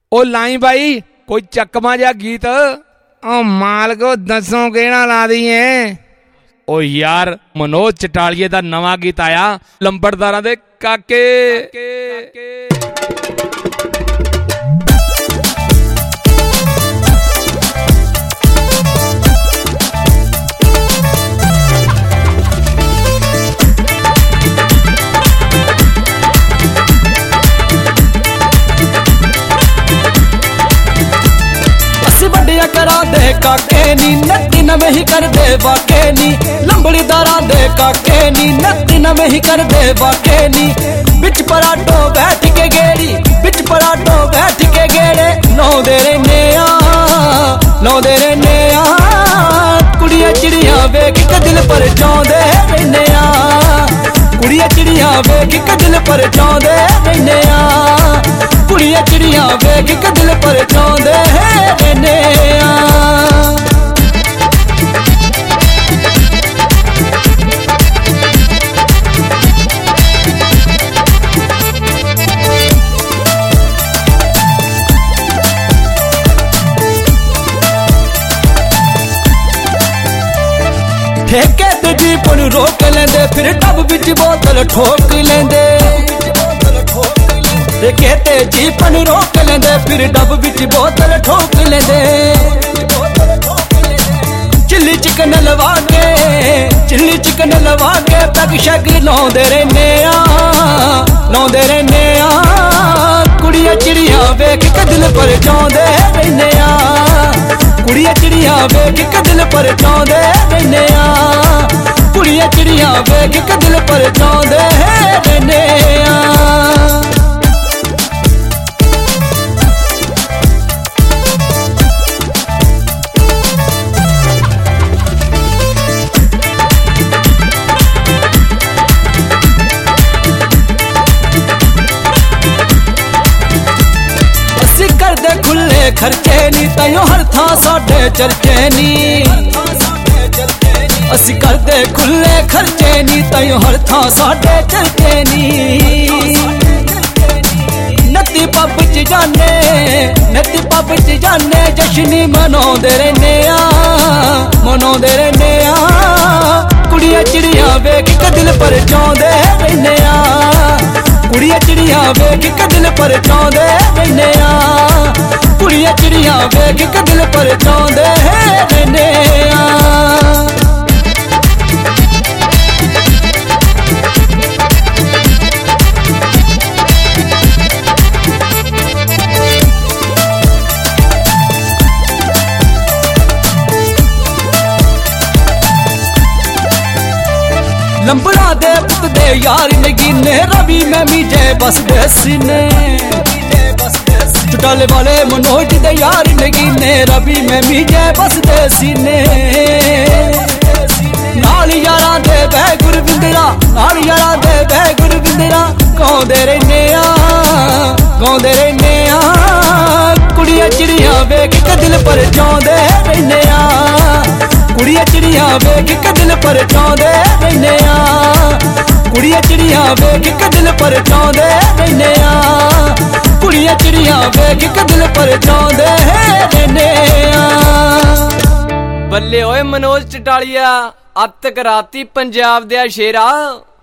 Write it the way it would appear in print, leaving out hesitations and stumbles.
ओ लाई भाई कोई चकमा जा गीत। ओ मालको दसों केड़ा ला दिए। ओ यार मनोज चटालिए दा नवा गीत आया लंबड़दारां दे काके। करा दे काके नी नत्ती नवे ही कर दे वाके नी। लंबड़दारा दे काके नी नत्ती नवे ही कर दे वाके नी। बिच पराठो बैठ के गेड़ी बिच पराठो बैठ के गेड़े लौंदे रहने लौंदे रहने कुड़ियां चिड़ियां वेख के दिल पर चांदे रहने। कुड़ियां चिड़ियां वेख के दिल पर चांदे रहने। कुड़ियां चिड़ियां वेख के दिल पर चांदे रहने। ठेके ते जीप नूं रोक लेंदे फिर टब विच बोतल ठोक लेंदे। ठेके ते जीप नूं रोक लेंदे फिर टब विच बोतल ठोक लेंदे। चिल्ली चिकन लवा के पैग शैग लाउंदे रहने लाउंदे रहने। कुड़ियां चिड़ियां वेख के दिल पर चांदे रहने। कुड़ियां चिड़ियां वेख के दिल पर चांदे रहने। कुड़ियां चिड़ियां वेख के दिल पर चांदे रहने। असी करदे खुले खर्चे नी ताइयों हर थां साडे चर्चे नी। असी करदे खुले खर्चे नी ताइयों हर थां साडे चर्चे नी। नत्ती पब च जाने जश्नी मनाउंदे रहने मनाउंदे रहने। कुड़ियां चिड़ियां वेख के दिल पर चांदे रहने। कुड़ियां चिड़ियां वेख के दिल पर चांदे रहने। कुड़ियां चिड़ियां वेख के दिल पर चांदे रहने। लंबड़ा दे पुत दे यार ने गिने रवि में मीजे बस दे सीने। चुटाले वाले मनोज दे यार ने गिने रवि में मीजे बस दे सीने। नाल यारां दे बह गुरविंदरा नाल यारां दे बह गुरविंदरा गाउंदे रहने गाउंदे रहने। कुड़ियां चिड़ियां वेख के दिल पर चांदे रहने। कुड़ियां चिड़ियां वेख के दिल पर चांदे रहने। कुड़ियां चिड़ियां वेख के दिल पर चांदे रहने। कुड़ियां चिड़ियां वेख के दिल पर चांदे रहने। बल्ले ओए मनोज चटालिया अत कराती पंजाब दे शेरा।